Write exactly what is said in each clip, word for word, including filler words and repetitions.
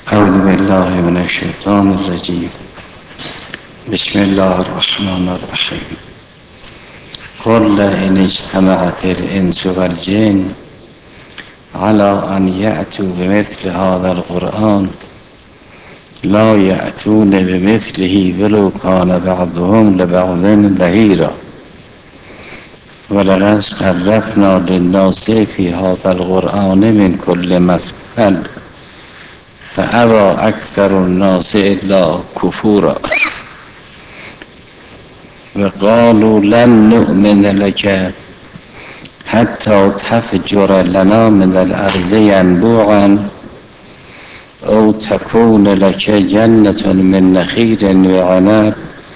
اعوذ بالله من الشیطان الرجیم. بسم الله الرحمن الرحیم. قل ان اجتمعت الانس والجن على ان یأتوا بمثل هذا القرآن لا یأتون بمثله ولو كان بعضهم لبعض ظهیرا ولقد صرفنا للناس في هذا القرآن من كل مثل فأبى أكثر الناس إلا كفورا وقالوا لن نؤمن لك حتى تفجر لنا من الأرض ينبوعا أو تكون لك جنة من نخيل وعنب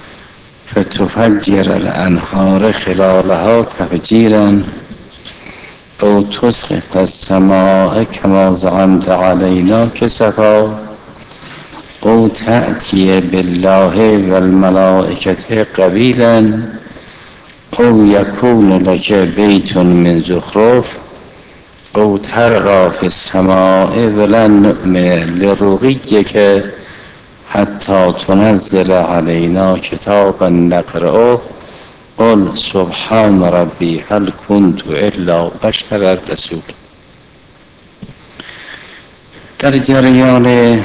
فتفجر الأنهار خلالها تفجيرا أو تسقط السماء كما زعمت علينا كسفا أو تأتي بالله والملائكة قبيلا أو يكون لك بيت من زخرف أو ترقى في السماء ولن نؤمن لرقيك حتى تنزل علينا كتابا نقرأه قل سبحان ربی هل كنت الا بشر رسول. در جریان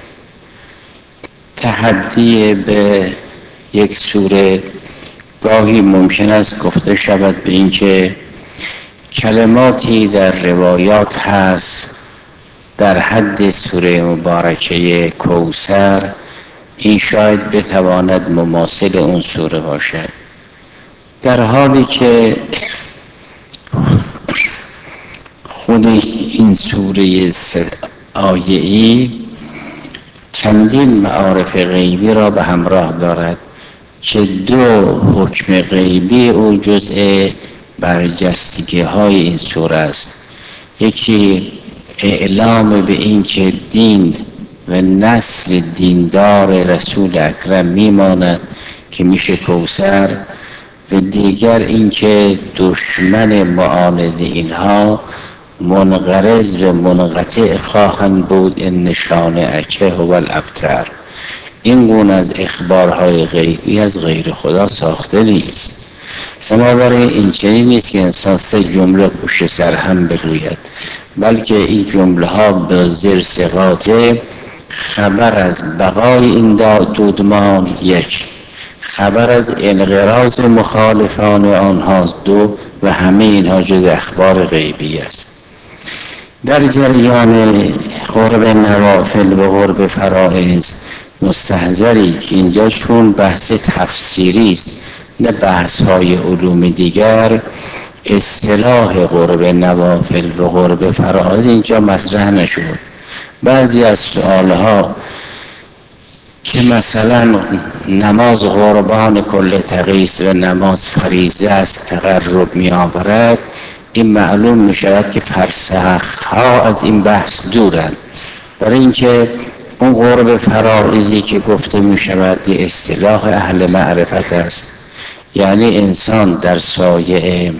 تحدی به یک سوره گاهی ممکن است گفته شود به اینکه کلماتی در روایات هست در حد سوره مبارکه کوثر، این شاید بتواند مماثل اون سوره باشد، در حالی که خود این سوره آیه‌ای چندین معارف غیبی را به همراه دارد که دو حکم غیبی او جزء برجستگی های این سوره است. یکی اعلام به این که دین و نسل دیندار رسول اکرم میماند که میشه کوثر، و دیگر اینکه دشمن معاند اینها منقرض و منقطع خواهند بود ان نشانه هو الابتر. این گونه از اخبارهای غیبی از غیر خدا ساخته نیست. بنابراین این چنین نیست که انسان سه جمله پشت سر هم بگوید، بلکه این جمله ها به زیر صیغات خبر از بقای این دودمان یک، خبر از انقراض مخالفان آنها دو، و همه اینها جز اخبار غیبی است. در جریان قرب نوافل و قرب فرائض مستحضری که اینجا چون بحث تفسیری است نه بحث های علوم دیگر، اصطلاح قرب نوافل و قرب فرائض اینجا مطرح نشد. بعضی از سؤالها که مثلا نماز قربان کل تقیس و نماز فریضه است تقرب می آورد، این معلوم می شود که فرسخ ها از این بحث دورند، برای اینکه اون قرب فرائضی که گفته می شود یه اصطلاح اهل معرفت است، یعنی انسان در سایه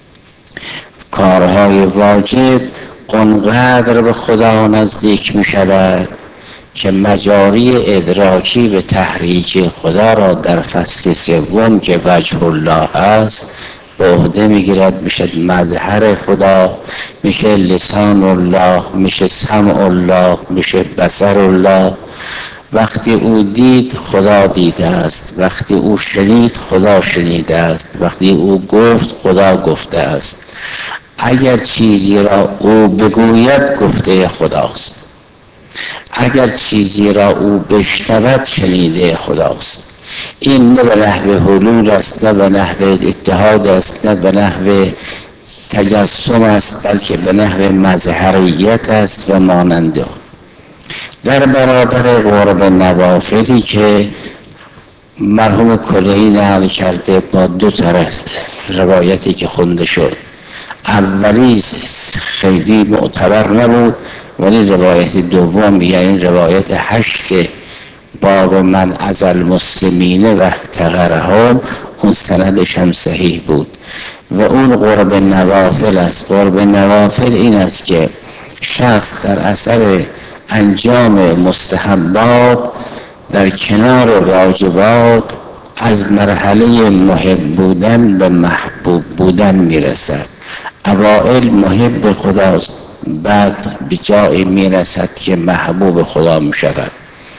کارهای واجب اونقدر به خدا نزدیک می شود که مجاری ادراکی به تحریک خدا را در فصل سوم که وجه الله است به عهده میگیرد، میشه مظهر خدا، میشه لسان الله، میشه سمع الله، میشه بصر الله. وقتی او دید خدا دیده است، وقتی او شنید خدا شنیده است، وقتی او گفت خدا گفته است. اگر چیزی را او بگوید گفته خداست، اگر چیزی را او بشنود شنیده خداست. این نه به نحو حلول است، نه به نحو اتحاد است، نه به نحو تجسم است، بلکه به نحو مظهریت است و ماننده. در برابر قرب نوافلی که مرحوم کلهی نقل کرده با دو طرف روایتی که خونده شد، اولی خیلی معتبر نبود، ولی روایت دوم یعنی روایت هشت باب من از المسلمین و احتقرهم، اون سندش هم صحیح بود و اون قرب نوافل است. قرب نوافل این است که شخص در اثر انجام مستحبات در کنار واجبات از مرحله محب بودن به محبوب بودن میرسد. اوائل محب خداست، بعد به جایی میرسد که محبوب خدا میشود.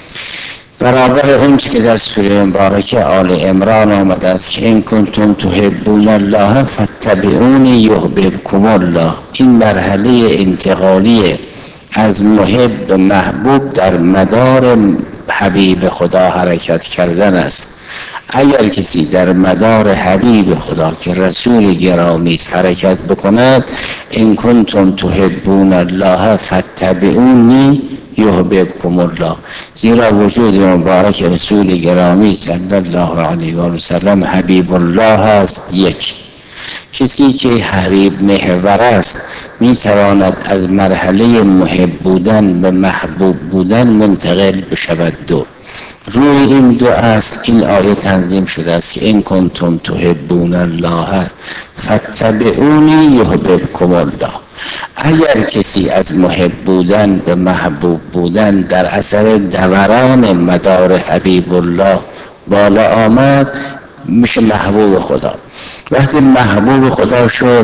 برابر اون که در سوره مبارکه آل عمران آمده است که این کنتم تحبون الله فاتبعونی یحببکم الله، این مرحله انتقالی از محب به محبوب در مدار حبیب خدا حرکت کردن است. اگر کسی در مدار حبیب خدا که رسول گرامی است حرکت بکند، این کنتم تحبون الله فاتبعونی یحببکم الله، زیرا وجود مبارک رسول گرامی صلی الله علیه و سلم حبیب الله است. یک کسی که حبیب محور است می تواند از مرحله محب بودن به محبوب بودن منتقل بشود. دو روی این دو اصل این آیه تنظیم شده است که این کنتم تحبون الله فاتبعونی یحببکم الله. اگر کسی از محب بودن به محبوب بودن در اثر دوران مدار حبیب الله بالا آمد، میشه محبوب خدا. وقتی محبوب خدا شد،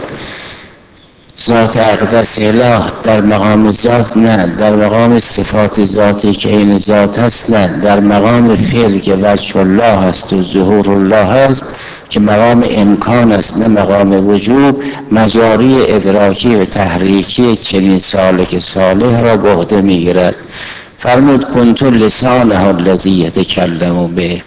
ذات اقدس اله در مقام ذات نه، در مقام صفات ذاتی که این ذات هست نه، در مقام فعل که وجه الله هست و ظهور الله هست که مقام امکان است نه مقام وجود، مجاری ادراکی و تحریکی چنین سالک صالح را به عهده میگیرد. فرمود کنت لسانه الذی یتکلم به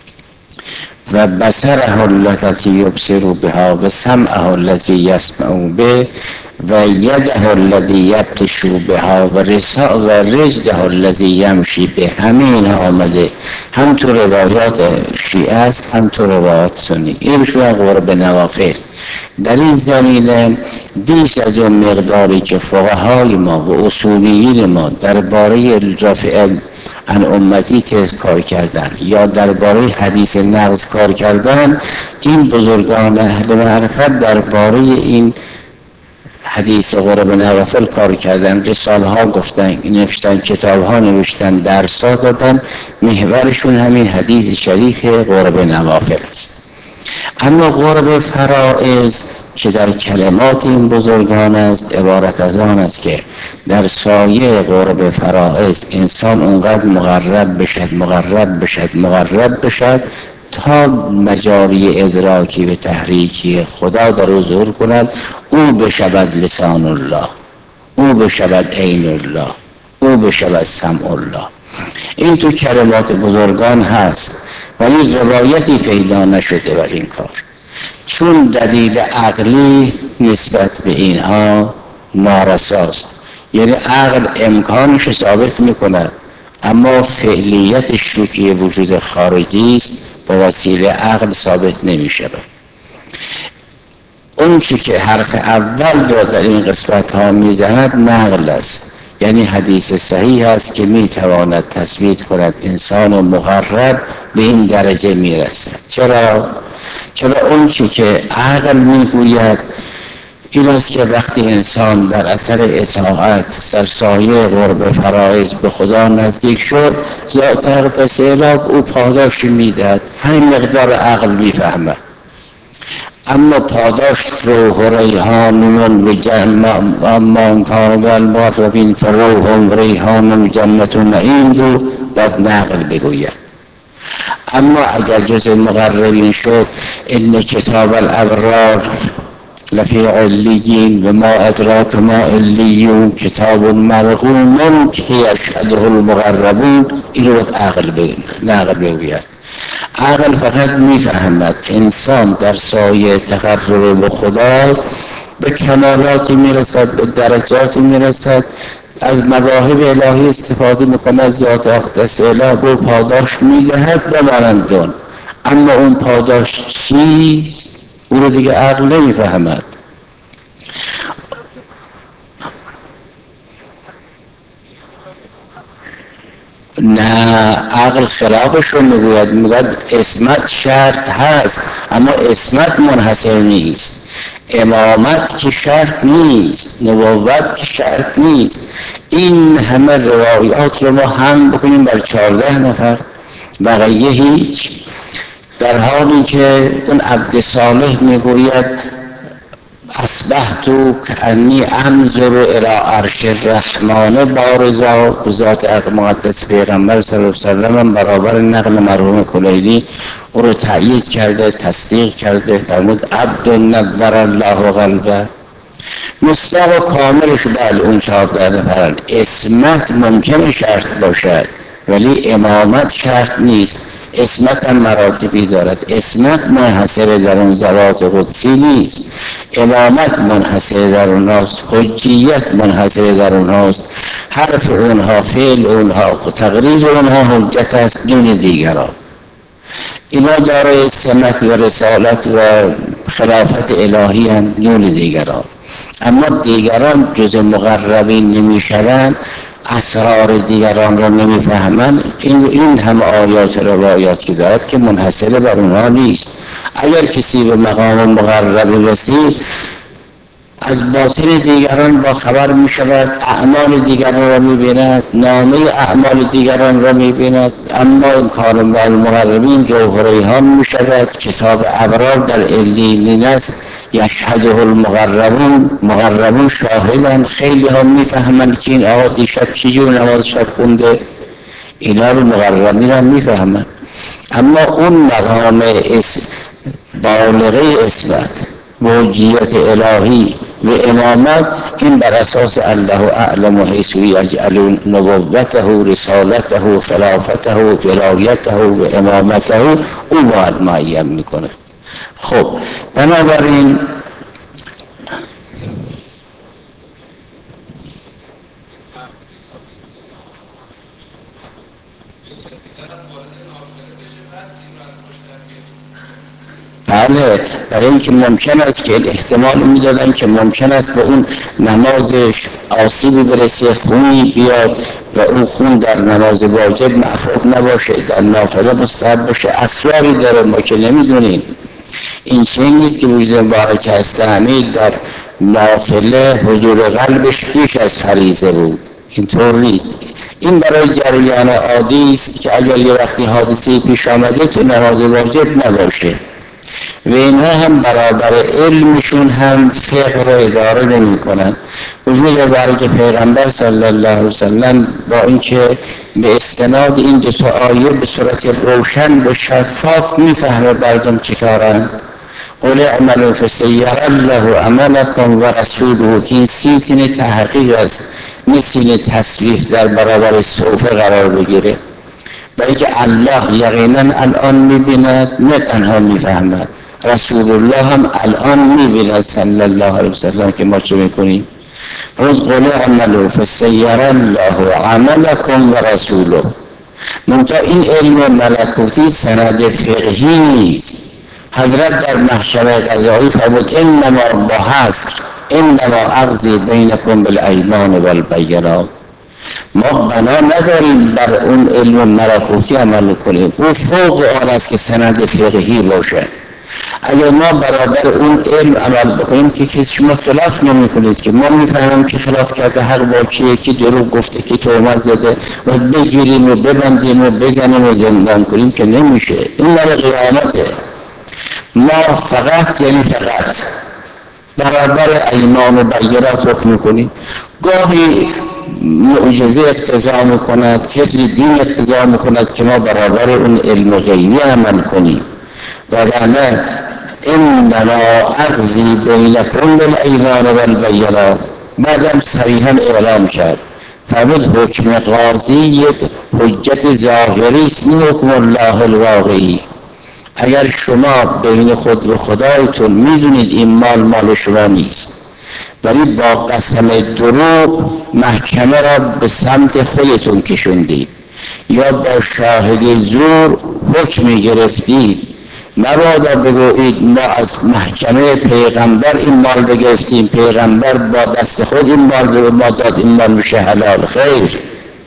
و بصره التي یبصر بها و سمعه الذی یسمع به و یده الذی یبطش بها و رجله الذی یمشی به. همین آمده هم تو روایات شیعه است هم تو روایات سنی. این بشوی قرب نوافل. در این زمینه بیش از اون مقداری که فقهای ما و اصولیین ما درباره رفع ان امتی تذکار کردن یا درباره حدیث نقض کار کردن، این بزرگان اهل معرفت درباره این حدیث قرب نوافل کار کردن، رساله ها گفتن، نوشتن، کتاب ها نوشتن، درس ها دادن، محورشون همین حدیث شریف قرب نوافل است. اما قرب فرائض که در کلمات این بزرگان است عبارت از آن است که در سایه قرب فرائض انسان اونقدر مقرب بشد مقرب بشد مقرب بشد تا مجاری ادراکی و تحریکی خدا در او ظهور کند. او بشود لسان الله، او بشود عین الله، او بشود سمع الله. این تو کلمات بزرگان هست ولی روایتی پیدا نشده بر این کار، چون دلیل عقلی نسبت به اینها نارساست. یعنی عقل امکانش ثابت میکند اما فعلیتش رو که وجود خارجی است با وسیله عقل ثابت نمیشه. اون چی که حرف اول را در این قسمت ها میزند نقل است، یعنی حدیث صحیح است که میتواند تثبیت کند انسان مقرب به این درجه میرسد. چرا؟ چرا اون چی که عقل میگوید این است که وقتی انسان در اثر اطاعت سرسایه قرب فرائض به خدا نزدیک شد، ذات اقدس اله او پاداش میدهد. همین مقدار عقل میفهمد. اما پاداش روح و ریحان و جنمان کان و المقربین فروح و ریحان و جنت و نعیم رو باید نقل بگوید. اما اگر جز مقربین شد ان کتاب الابرار لفی علیین و ما ادراک ما علیون کتاب مرقوم که یشهده المقربون، این رو عقل نقل بگوید. عقل فقط میفهمد انسان در سایه تقرب به خدا به کمالاتی میرسد، به درجاتی میرسد، از مواهب الهی استفاده میکند، ذات اقدس اله به پاداش میدهد به مانندون. اما اون پاداش چیست؟ او رو دیگه عقل نمیفهمد. نه، عقل خلافش رو میگوید. میگوید اسمت شرط هست اما اسمت منحصر نیست. امامت که شرط نیست، نبوت که شرط نیست. این همه روایات رو ما هم بکنیم بر چهارده نفر، بقیه هیچ. در حالی که اون عبد صالح میگوید اصبحت کأنی انظر الی عرش الرحمن بارزا. ذات مقدس پیغمبر صلی الله علیه و سلم برابر نقل مرحوم کلیلی او رو تأیید کرده، تصدیق کرده، فرمود عبد نور الله قلبه. مصداق کاملش بله اون چهارده نفرن. اسمت ممکنه شرط باشد ولی امامت شرط نیست. اسمت هم مراتبی دارد. اسمت منحصر در اون ذوات قدسی نیست، امامت منحصر در اونهاست، حجیت منحصر در اونهاست. حرف اونها، فعل اونها، تقریر اونها حجت است دون دیگران. اینا دارای سمت و رسالت و خلافت الهی هم دون دیگران. اما دیگران جز مقربین نمیشوند، اسرار دیگران را نمیفهمند. این این هم آیات روایات که دارد که منحصر بر اونها نیست. اگر کسی به مقام مقرب رسید از باطن دیگران با خبر می شود، اعمال دیگران را می بیند، نامه اعمال دیگران را می بیند. اما این کار مقربین جوهریان می شود. کتاب ابرار در علیین است، یشهده المقربون، مقربون شاهدن. خیلی هم می فهمند که این آقا دیشب چجور نماز شب خونده، اینا رو مقربین هم می فهمند. اما اون مقام بالغه اسمت، موجیت الهی و امامت، این بر اساس الله اعلم و حیث یجعل نبوته رسالته خلافته ولایته و امامته او باید معین میکنه. خب بنابراین بله، برای اینکه ممکن است که احتمال میدادن که ممکن است به اون نمازش آسیبی برسه، خونی بیاد و اون خون در نماز واجب معفوف نباشه، در نافله مستحب باشه. اسراری داره ما که نمیدونیم. این چیزی نیست که وجود مبارک هست همین در نافله حضور قلبش پیش از فریضه بود، اینطور نیست. این برای جریان عادی است که اگر یه وقتی حادثه پیش آمده تو نماز واجب نباشه. و اینها هم برابر علمشون هم فقه رو اداره نمی کنن. وجود برای که پیغمبر صلی الله علیه وسلم با اینکه به استناد این دو تا آیه به صورت روشن و شفاف میفهمه مردم چی کارن. قل اعملوا فسیری الله عملکم و رسوله، که این سی سین تحقیق است، نه سین تصویف در برابر صوفه قرار بگیره. برای که الله یقینا الان میبیند، نه تنها میفهمد. رسول الله هم الان میبیند صلی الله علیه وسلم که ما چه میکنیم. قل اعملوا فسیری الله عملکم و رسوله. منتها این علم ملکوتی سند فقهی نیست. حضرت در محشر قضایی فرمود انما با حصر انما اقضی بینکم بالایمان والبینات. ما بنا نداریم بر اون علم ملکوتی عمل کنیم، او فوق آن است که سند فقهی باشه. اگر ما برابر اون علم عمل بکنیم که کسی شما خلاف نمی کنید، که ما میفهمیم که خلاف کرده حق با کیه، که دروغ گفته، که تهمت زده و بگیریم و ببندیم و بزنیم و زندان کنیم که نمیشه. این مال قیامته. ما فقط یعنی فقط برابر ایمان و بینات حکم میکنیم. گاهی معجزه اقتضا میکند، حفظ دین اقتضا میکند که ما برابر اون علم غیبی عمل کنیم. وگرنه انما اقضی بینکم بالایمان والبینات بعدم صریحا اعلام کرد. فرمود حکم قاضی یک حجت ظاهری است، نه حکم الله الواقعی. اگر شما بین خود و خدایتون میدونید این مال مال شما نیست، ولی با قسم دروغ محکمه را به سمت خودتون کشوندید یا با شاهد زور حکمی گرفتید، مبادا بگویید ما از محکمه پیغمبر این مال بگرفتیم، پیغمبر با دست خود این مال به ما داد، این مال میشه حلال. خیر،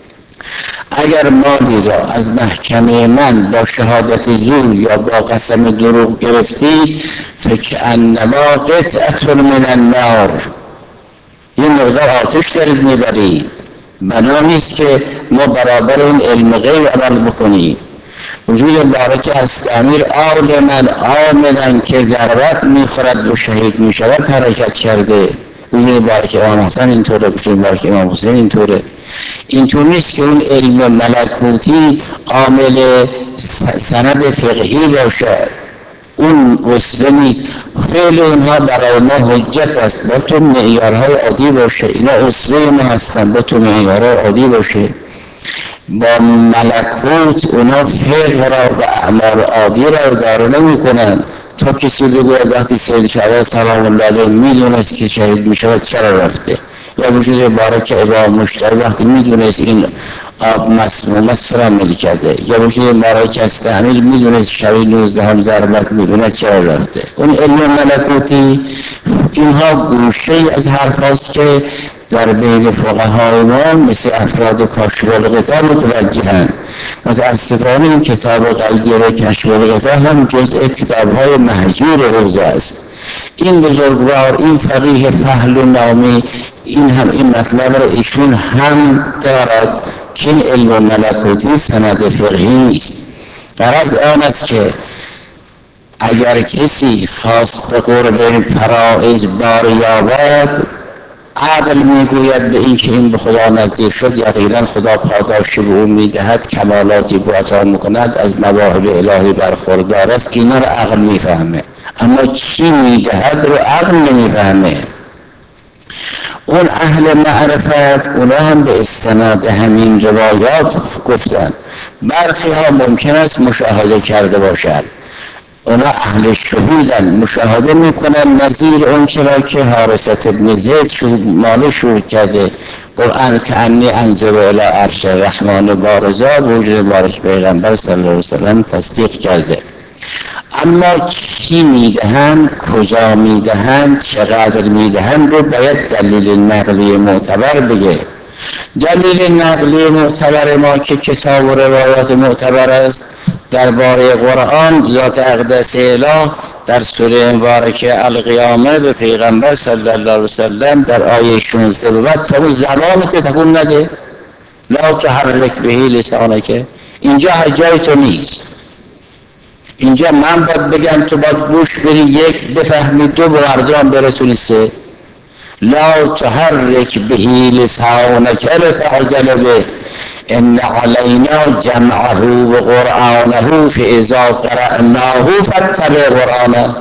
اگر مالی را از محکمه من با شهادت زور یا با قسم دروغ گرفتید، فکأنما قطعة من النار، یه مقدار آتش دارید میبرید. بنا نیست که ما برابر این علم غیب عمل بکنیم. وجود بارک از تعمیر عالما آمدن که ضربت میخورد و شهید میشود حرکت کرده. وجود بارک امام حسن اینطوره، وجود بارک امام حسین اینطوره. اینطور نیست که اون علم ملکوتی عامل سند فقهی باشه، اون وصله نیست. فعل اونها برای ما حجت است، با تو معیارهای عادی باشه، اینا اصله ما هستن، با تو معیارهای عادی باشه. با ملکوت اونا فقه را و اعمال عادی را اداره نمی کنن. تا کسی بگوید وقتی سید شعبان سلام الله علیه میدونست که شهید می شود چرا رفته، یا وجود بارک امام مشتری وقتی میدونست این آب مسموم است چرا عمل کرده، یا وجود بارک از تعمیل میدونست شبیه نوزده هم ضربت میدونه چرا رفته. اون علم ملکوتی اینها گوشه از حرف هاست که در بین فقهای ما مثل افراد کاشف الغطا متوجهند. متاسفانه این کتاب غیره کشف الغطا هم جزء کتاب‌های مهجور حوزه است. این بزرگوار، این فقیه فهل و نامی، این هم این مطلب را ایشون هم دارد که این علم ملکوتی سند فقهی نیست. غرض آن است که اگر کسی خواست به قرب فرائض بار یابد، عقل میگوید به این که این به خدا نزدیک شد، یقینا خدا پاداشی به او میدهد، کمالاتی به عطا میکند، از مواهب الهی برخوردار است. اینا رو عقل میفهمه، اما چی میدهد رو عقل نمیفهمه. اون اهل معرفت اونا هم به استناد همین روایات گفتن. برخی ها ممکن است مشاهده کرده باشند، اونا اهل شهودن، مشاهده میکنن نظیر اون چرا که حارثت ابن زید ماله شروع کرده، قرآن که انی انظر الی عرش الرحمن بارزا، وجود بارک پیغمبر صلی الله علیه وسلم تصدیق کرده. اما چی میدهن، کجا میدهن، چقدر میدهن رو باید دلیل نقلی معتبر بگه. دلیل نقلی معتبر ما که کتاب و روایات معتبر است درباره قرآن، ذات اقدس اله در سوره مبارکه القیامه به پیغمبر صلی الله علیه وسلم در آیه شانزده به بعد فرمود زبانت تکون نده، لا تحرک به لسانک. اینجا هر جای تو نیست، اینجا من باید بگم تو باید گوش بدی، یک بفهمی، دو به مردم برسونی، سه لا تحرک به لسانک لتعجل به ان علینا جمعه و قرآنه فاذا قرأناه فاتبع قرآنه.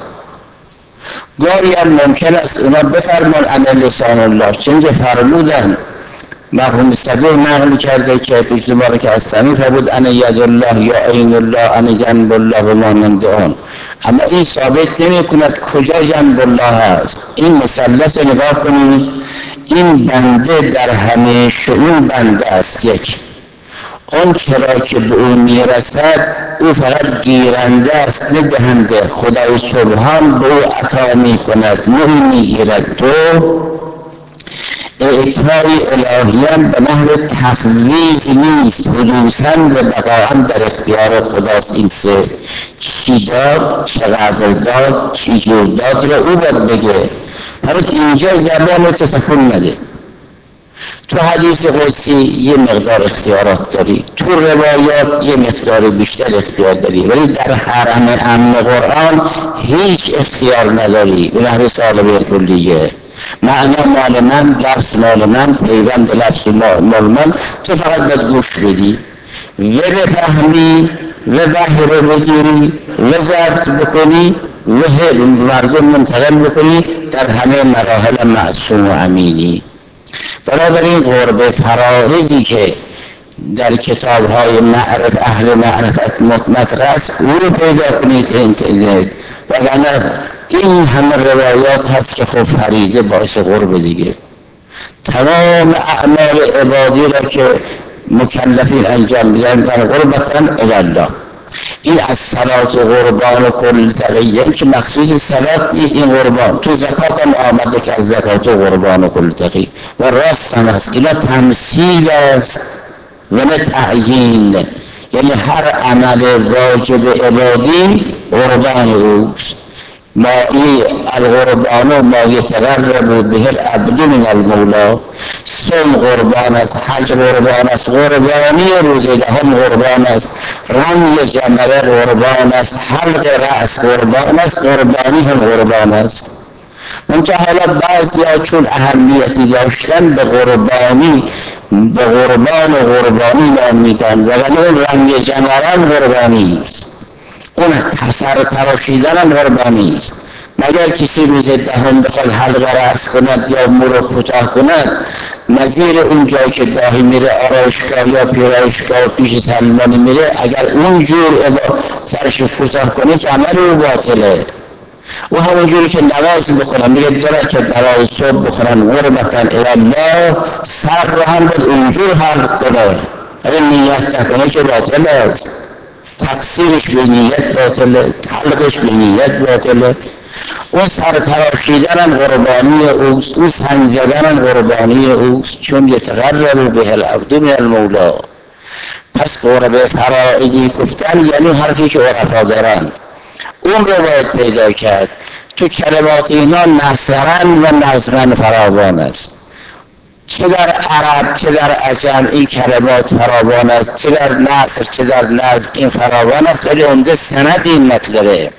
گاهی هم ممکن است اونا بفرمان ان لسان الله، چون که فرمودن مرحوم صدر نقل کرده که پشت بارک هستمی فرمود ان ید الله یا عین الله ان جنب الله و مانند آن، اما این ثابت نمی کند کجا جنب الله هست. این مثلث رو نگاه کنید، این بنده در همه شؤون بنده است. یک، اون چرا که به او میرسد او فقط گیرنده است نه دهنده، خدای سبحان به او عطا می کند نه میگیرد. دو، اعطای الهی هم به نحو تفویض نیست، حدوثاً و بقاعاً در اختیار خداست. این سه، چی داد، چقدر داد، چی جور داد رو او باید بگه. هرون اینجا زبان تکون نده. تو حدیث قدسی یه مقدار اختیارات داری، تو روایات یه مقدار بیشتر اختیار داری، ولی در حرم امن قرآن هیچ اختیار نداری به نحو سالبه کلیه. معنی مال من، لفظ مال من، پیوند لفظ مال من، تو فقط باید گوش بدی و بفهمی و وحی رو بگیری و ضبط بکنی و مردم منتقل بکنی، در همه مراحل معصوم و امینی. بنابراین قرب فرائضی که در کتاب‌های معرف اهل معرفت مطرح است او رو پیدا کنید اینترنت، وگرنه این همه روایات هست که خب فریضه باعث قرب دیگه. تمام اعمال عبادی را که مکلفین انجام میدن در قربتن الله. این از صلات و قربان و کل تقیه که مخصوص صلات نیست، این قربان تو زکات هم آمده که از زکات و قربان و کل تقیه و راست هم هست. اینا تمثیل است و نه تعیین، یعنی هر عمل واجب عبادی قربان اوست. ما ای القربان ما یتقرب به العبد من المولا، صوم قربان است، حج قربان است، قربانی روز دهم قربان است، رمی جمره قربان است، حلق رأس قربان است، قربانی هم قربان است. منتها حالا بعضیا چون اهمیتی داشتن به قربانی به قربان و قربانی نام میدن، ولی اون رمی جمره هم قربانی است، اون سر تراشیدن هم قربانی است. مگر کسی روز دهم بخواد حلق رأس کند یا مو رو کوتاه کند، نظیر اون جایی که گاهی میره آرایشگاه یا پیرایشگاه پیش سلمانی میره، اگر اونجور سرش کوتاه کنه که عمل رو باطله. و همونجوری که نماز بخونن، میگه دو رکعت نماز صبح بخونن قربتاً الله، سر رو هم باید اونجور حلق کنه. اگر نیت نکنه که باطل است، تقصیرش به نیت باطله، حلقش به نیت باطله. اون سر تراشیدن هم قربانی اوست، اون سنگ زدن هم قربانی اوست، چون یتقرب به العبد من المولا. پس قربه فرائضی گفتن یعنی حرفی که عرفا دارن، اون رو باید پیدا کرد. تو کلمات اینا نثرا و نظما فراوان است، چه در عرب چه در عجم این کلمات فراوان است، چه در نثر چه در نظم این فراوان است، ولی عمده سند این مطلبه.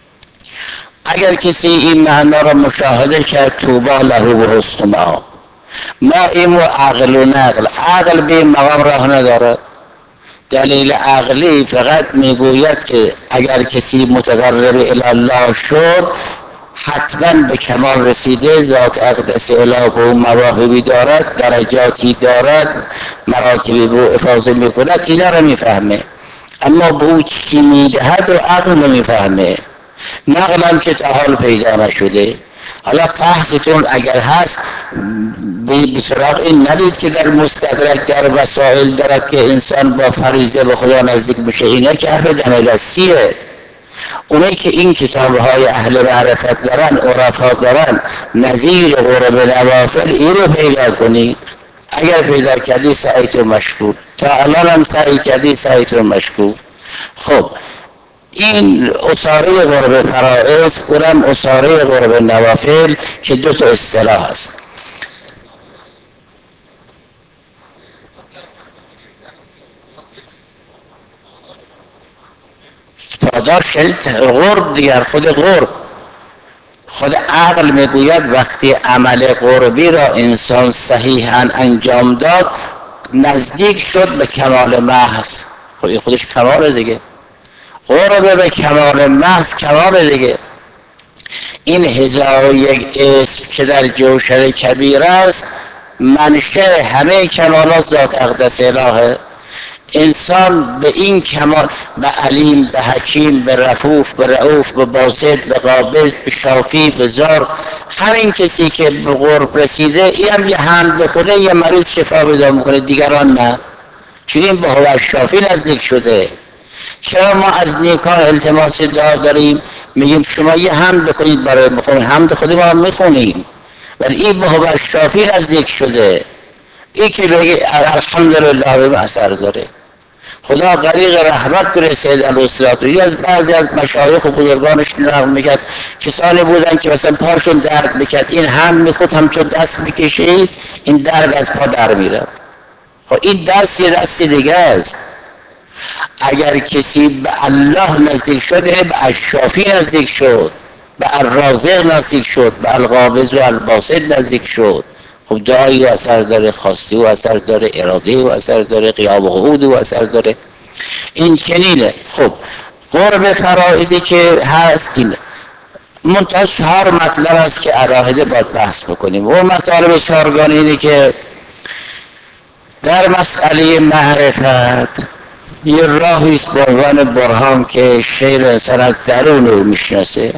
اگر کسی این معنا را مشاهده کرد، طوبی له و حسن مآب. ما این عقل و نقل، عقل به این مقام راه ندارد. دلیل عقلی فقط میگوید که اگر کسی متقرب الی الله شد، حتما به کمال رسیده، ذات اقدس اله به اون مواهبی دارد، درجاتی دارد، مراتبی به او افاضه میکند، اینا را میفهمه. اما به او چی میدهد و عقل نمیفهمه، نقلم که تا حال پیدا نشده. حالا فحصتون اگر هست به سراغ این ندید که در مستدرک در وسائل دارد که انسان با فریضه به خدا نزدیک بشه، اینا که حرف دم دستیه. اونایی که این کتابهای اهل معرفت دارن، عرفا دارن، نظیر قرب نوافل، این رو پیدا کنید. اگر پیدا کردی سعیت و مشکور، تا الان هم سعی کردی سعیت و مشکور. خب این اصاره قرب فرائض، اونم اصاره قرب نوافل که دو تا اصطلاح است. پاداش یعنی قرب دیگر، خود قرب. خود عقل میگوید وقتی عمل قربی را انسان صحیحاً انجام داد، نزدیک شد به کمال محض. خب خودش کمال دیگه، قرب به کمال محض کمال دیگه. این هزار و یک اسم که در جوشر کبیر است، منشأ همه کمالات ذات اقدس الهه. انسان به این کمال، به علیم، به حکیم، به رفوف، به رؤوف، به باسط، به قابض، به شافی، به زار، همین کسی که به قرب رسیده، این هم یه حمد بکنه یه مریض شفا پیدا میکنه، دیگران نه، چون این به هو شافی نزدیک شده. چرا ما از نیکان التماس دعا داریم؟ میگیم شما یه حمد بکنید برای بخونید، حمد خودی ما هم میخونیم، ولی این به هو شافی نزدیک شده. این که بگه الحمدلله به اثر داره. خدا غریق رحمت کنه سید الوسلاطی. از بعضی از مشایخ و بزرگانش نقل میکرد کسانی بودن که مثلا پاشون درد میکرد، این هم میخود همچون دست میکشید این درد از پا در میرفت. خب این دست یه دست دیگه است. اگر کسی به الله نزدیک شده، به الشافی نزدیک شد، به الرازق نزدیک شد، به القابض و الباسط نزدیک شد. خب دعایی و اثر داره، خواستی و اثر داره، اراده و اثر داره، قیام و قعود و اثر داره. این چنینه. خب قرب فرائضی که هست اینه. منتها چهار مطلب است که علاهده باید بحث بکنیم. و مسائل چهارگانه اینه که در مسئله معرفت یه راهی است به عنوان برهان که شیر انسان از درون رو میشناسه،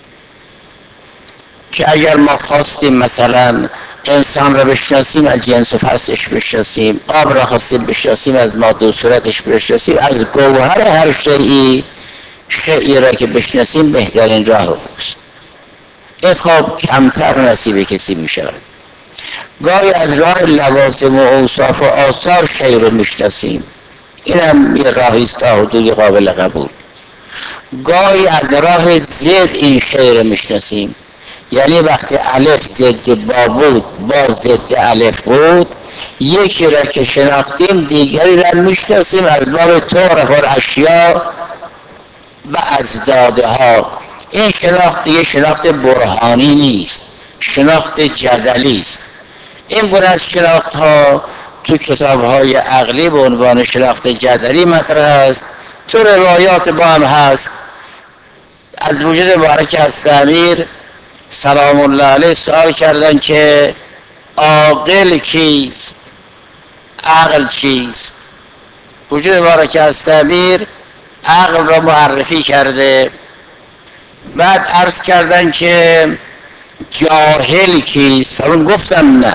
که اگر ما خواستیم مثلا انسان را بشناسیم از جنس و فصلش بشناسیم، آب را خواستیم بشناسیم از ماده و صورتش بشناسیم، از گوهر هر شیئی شیئی را که بشناسیم بهترین راه اوست. این خب کمتر نصیب کسی می شود. گاهی از راه لوازم و اوصاف و آثار شیئی رو میشناسیم، این هم یه راهی است تا حدودی قابل قبول. گاهی از راه ضد این شیئی رو میشناسیم، یعنی وقتی الف ضد با بود، با ضد الف بود، یکی را که شناختیم دیگری را میشناسیم از باب تعرف الاشیاء و ازدادها. این شناخت دیگه شناخت برهانی نیست، شناخت جدلی است. این گونه از شناخت ها تو کتاب های عقلی به عنوان شناخت جدلی مطرح است، تو روایات با هم هست. از وجود مبارک الضمیر سلام الله علیه سوال کردن که عاقل کیست، عقل چیست؟ وجود مبارک الضمیر عقل را معرفی کرده. بعد عرض کردن که جاهل کیست؟ فرمود گفتم نه.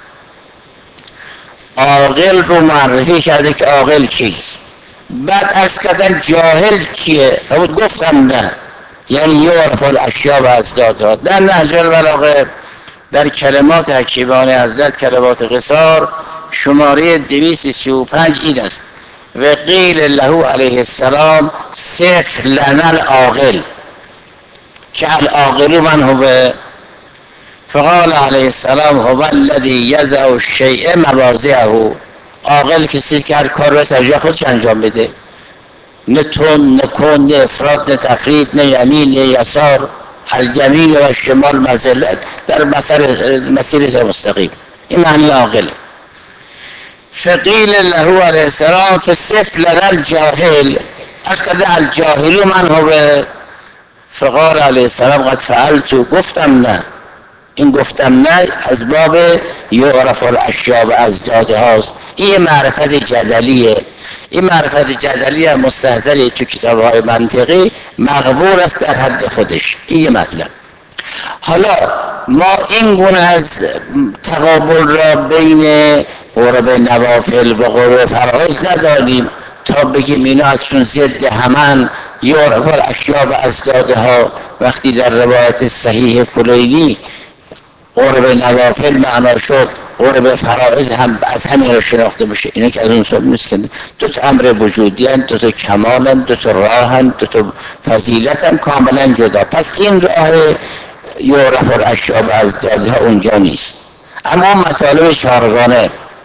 عاقل رو معرفی کرده که عاقل کیست. بعد عرض کردن جاهل کیه؟ فرمود گفتم نه. یعنی یعرف الاشیاء و ازدادها. در نهج البلاغه در کلمات حکیمانه حضرت، کلمات قصار، شماره دویست و سی و پنج این است: و قیل له علیه السلام صف لنا العاقل که العاقل من هو، فقال علیه السلام هو الذی یضع الشیء مواضعه. عاقل کسی که هر کار را سر خودش انجام بده، نه تون نه کن نه افراط نه تفرید نه یمین نه یسار، الجمیل و شمال مزلت در مسیر مستقیم. این معنی عاقله. فقیل له علیه السلام فصف لنا الجاهل، از کده الجاهل من هو، فقال علیه السلام قد فعلت، گفتم نه. این گفتم نه از باب یعرف الاشیاء و ازداده هاست. این معرفت جدلیه. این معرفت جدلی هم مستحضری تو کتاب های منطقی مقبول است در حد خودش. این مطلب. حالا ما این گونه از تقابل را بین قرب نوافل و قرب فرائض نداریم تا بگیم اینا از چون ضد همان یعرف الاشیاء و ازداده ها. وقتی در روایت صحیح کلینی قرب نوافل معنا شد، قرب فرائض هم از همین را شناخته بشه. اینا که از اون صبح نیست که دو تا امر وجودی هن، دو تا کمال هن، دو تا راه هن، دو تا فضیلت هم کاملا جدا. پس این راه یعرف الاشیاء و ازداده ها اونجا نیست. اما مطالب چهارگانه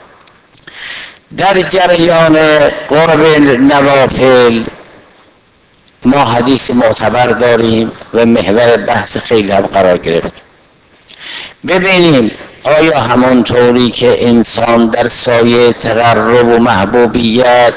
در جریان قرب نوافل ما حدیث معتبر داریم و محور بحث خیلی هم قرار گرفت. ببینیم آیا همانطوری که انسان در سایه تقرب و محبوبیت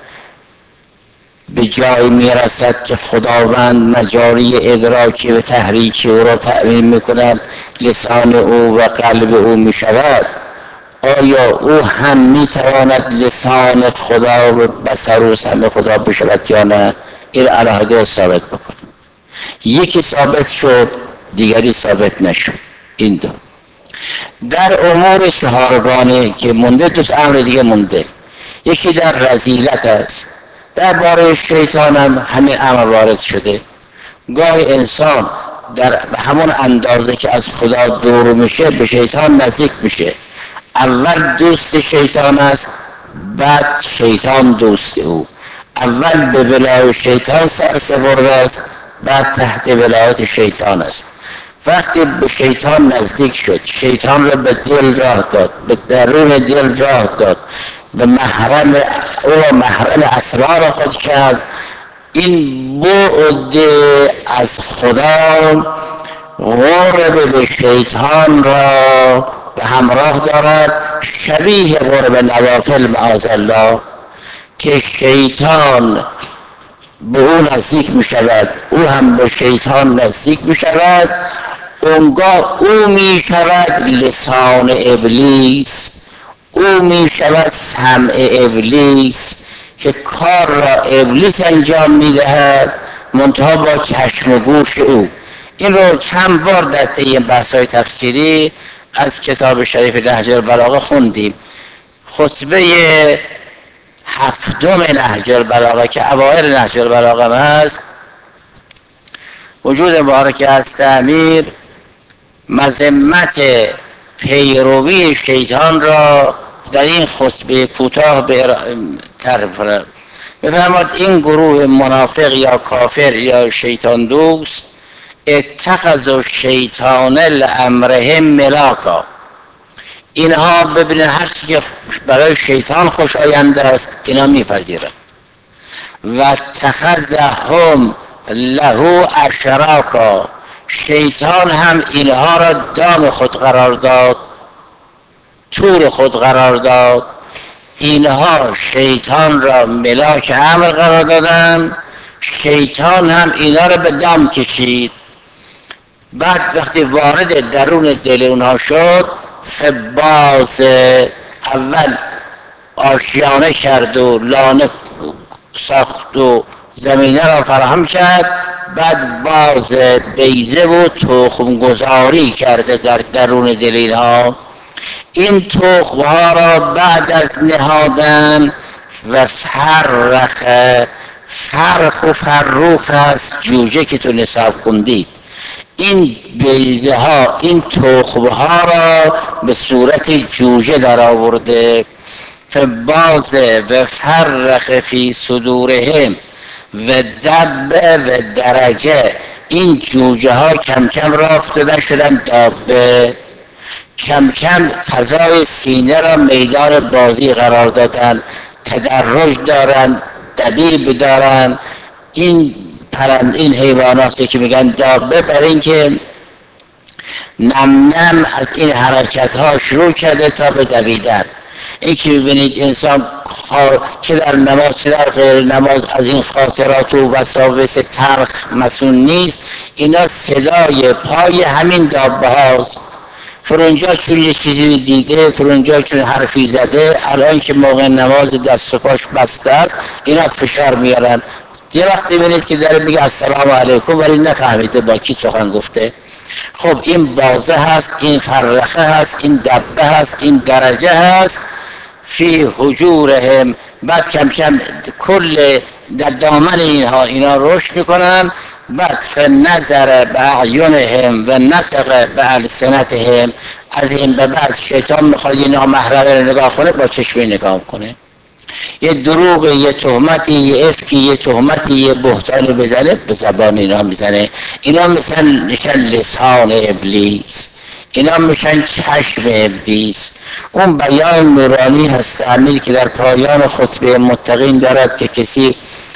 به جای میرسد که خداوند مجاری ادراکی و تحریکی او را تأمین میکند، لسان او و قلب او میشود، آیا او هم میتواند لسان خدا و بصر و سمع خدا بشود یا نه؟ این علاهده ثابت بکن. یکی ثابت شد، دیگری ثابت نشد. این دو در امور چهارگانه که مونده، دو امر دیگه مونده. یکی در رذیلت است. در باره شیطان هم همین امر وارد شده. گاه انسان در همون اندازه که از خدا دور میشه به شیطان نزدیک میشه. اول دوست شیطان است، بعد شیطان دوست او. اول به ولایت شیطان سر سپرده است، بعد تحت ولایت شیطان است. وقتی به شیطان نزدیک شد، شیطان را به دل راه داد، به درون دل راه داد، به محرم او محرم اسرار خود کرد، این بعد از خدا قرب به شیطان را به همراه دارد، شبیه قرب نوافل معاذالله که شیطان به او نزدیک می شود، او هم به شیطان نزدیک می شود. اونگاه او می شود لسان ابلیس، او می شود سمع ابلیس که کار را ابلیس انجام می دهد، منتها با چشم و گوش او. این رو چند بار در طی بحث‌های تفسیری از کتاب شریف نهج البلاغه خوندیم. خطبه هفتم نهج البلاغه که اوائل نهج البلاغه هست، وجود مبارک الضمیر مذمت پیروی شیطان را در این خطبه کوتاه به تعریف فرمود. می‌فرماید این گروه منافق یا کافر یا شیطان دوست اتخذوا شیطان لامرهم ملاکا، اینها ببینن هر چی که برای شیطان خوشایند است اینا میپذیرن. و اتخذهم له اشراکا، شیطان هم اینها را دام خود قرار داد، تور خود قرار داد. اینها شیطان را ملاک امر قرار دادن، شیطان هم اینا را به دام کشید. بعد وقتی وارد درون دل اونها شد، فباز اول آشیانه کرد و لانه ساخت و زمینه را فراهم کرد، بعد باز بیضه و تخم گذاری کرده در درون دل اینها. این تخم ها را بعد از نهادن و فرخ، فرخ و فروخ است جوجه که تو نصاب خوندید، این بیضه ها این تخم ها را به صورت جوجه در آورده. فباز و فرخ فی صدورهم و دب و درجه، این جوجه ها کم کم راه افتاده شدن دابه، کم کم فضای سینه را میدان بازی قرار دادن، تدرج دارن، دبیب دارن. این پرند این حیواناتی که میگن دابه، برای اینکه نم نم از این حرکت ها شروع کرده تا به دویدن. این که ببینید انسان چه در نماز چه در غیر نماز از این خاطرات و وساوس تلخ مسئول نیست، اینا صدای پای همین دابه هاست. فرونجا چون یه چیزی دیده، فرونجا چون حرفی زده، الان که موقع نماز دست و پاش بسته است اینا فشار میارن. یه وقتی ببینید که داره میگه السلام علیکم ولی نفهمیده با کی سخن گفته. خب این بازه هست، این فرخه هست، این دبه هست، این درجه هست. فی حجورهم، بعد کم کم کل در دامن اینها اینا رشد میکنن. بعد فنظر باعینهم و نطق بالسنتهم، از این به بعد شیطان میخواد اینا محرمه رو نگاه کنه، با چشمی نگاه کنه. یه دروغ، یه تهمتی، یه افکی، یه تهمتی، یه بهتانی بزنه، به زبان اینا میزنه. اینا مثلا میشن لسان ابلیس، اینا میشن چشم ابلیس. اون بیان نورانی هست امیر که در پایان خطبه متقین دارد که کسی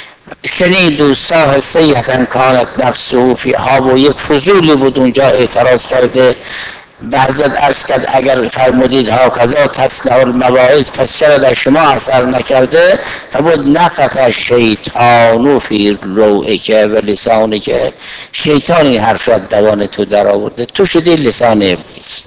شنید و ساه سیحتن کانت نفسه فیها، و یک فضولی بود اونجا اعتراض کرده. بعضت عرض کرد اگر فرمودید ها کذا تصنع المواعظ، پس چرا در شما اثر نکرده؟ فبود نفخ شیطان فی روعک و لسانک، شیطان این حرف را دوان تو در آورده، تو شدی لسان ابلیس.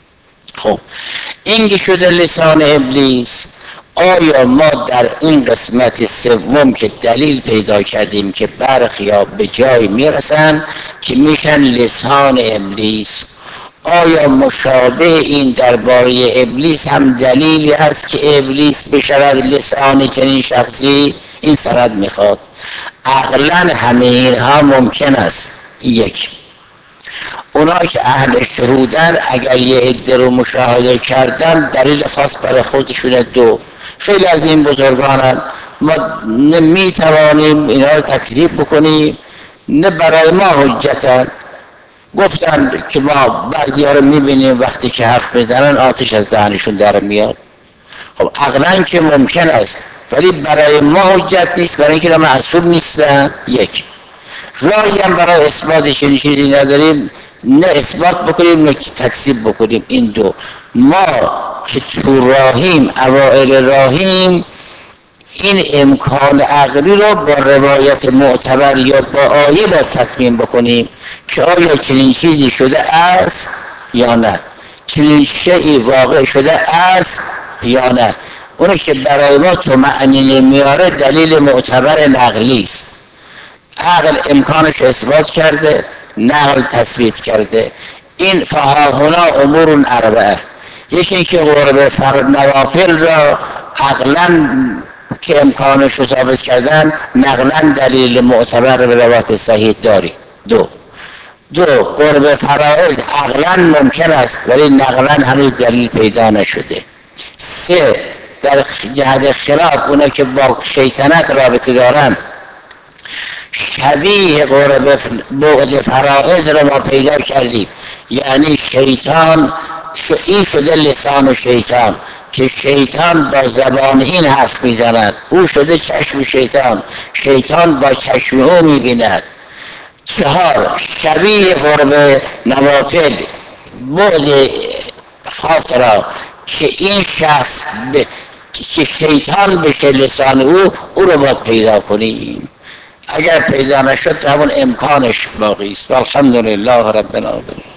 خب این که شده لسان ابلیس، آیا ما در این قسمت سوم که دلیل پیدا کردیم که برخیا به جای میرسن که میشن لسان ابلیس، آیا مشابه این درباره ابلیس هم دلیلی هست که ابلیس بشود لسان چنین شخصی؟ این سند میخواد. عقلا همه اینها ممکن است. یک، اونا که اهل شهودن اگر یه عده رو مشاهده کردن دلیل خاص برای خودشونه. دو، خیلی از این بزرگانن ما نمیتوانیم اینا رو تکذیب بکنیم، نه برای ما حجتن. گفتن که ما بعضی ها رو میبینیم وقتی که حرف بزنن آتش از دهنشون در میاد. خب عقلا که ممکن است، ولی برای ما حجت نیست، برای اینکه معصوم نیستن. یک، راهی هم برای اثبات چنین چیزی نداریم، نه اثبات بکنیم نه تکذیب بکنیم. این دو، ما که تو راهیم، اوائل راهیم، این امکان عقلی رو با روایت معتبر یا با آیه با تطمیم بکنیم که آیا چنین چیزی شده است یا نه، چنین شیئی واقع شده است یا نه. اونو که برای ما تو معنی میاره دلیل معتبر نقلی است. عقل امکانش اثبات کرده، نقل تثبیت کرده. این فهاهنا امور اربعه، یکی اینکه قرب فرض نوافل را عقلا که امکانش رو ثابت کردن، نقلا دلیل معتبر به روایت صحیح داری. دو دو قرب فرائض عقلا ممکن است ولی نقلا هنوز دلیل پیدا نشده. سه، در جهت خلاف اونا که با شیطنت رابطه دارن، شبیه قرب بعد فرائض رو ما پیدا کردیم. یعنی شیطان این شده لسان و شیطان که شیطان با زبان این حرف میزند، او شده چشم شیطان، شیطان با چشم او میبیند. چهار، شبیه قرب نوافل بعد خاص را که این شخص ب... که شیطان بشه لسان او، او رو باید پیدا کنیم. اگر پیدا نشد همون امکانش باقی است. الحمدلله رب العالمین.